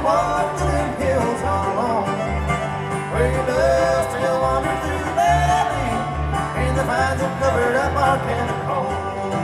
walk through them hills all alone. Where your love still wanders through the valley, and the vines have covered up our cabin home.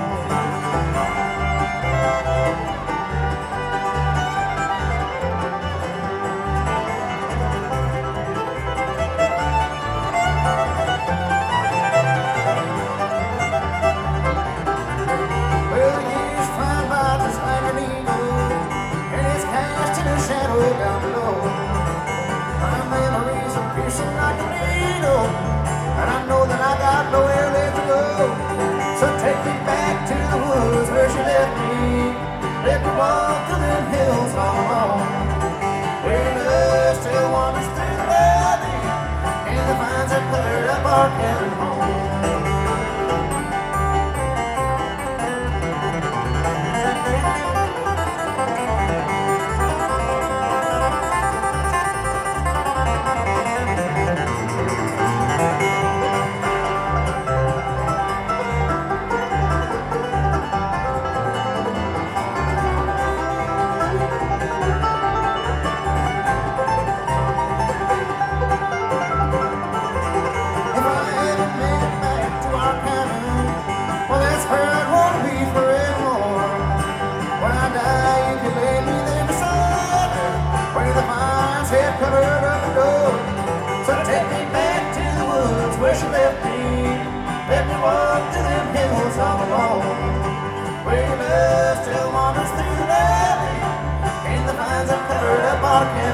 Well, the years fly by just like an eagle, and it's cast in a shadow down below. My memories are piercing like a needle, and I know that I got nowhere left to go. So take me back to the woods where she left me. Let me walk through them hills all alone. Where love still wanders through the valley, and the vines have covered up our cabin home. Covered up the door. So take me back to the woods where she left me. Let me walk to them hills all alone. Where your love still wanders through the valley, and the vines have covered up our cabin.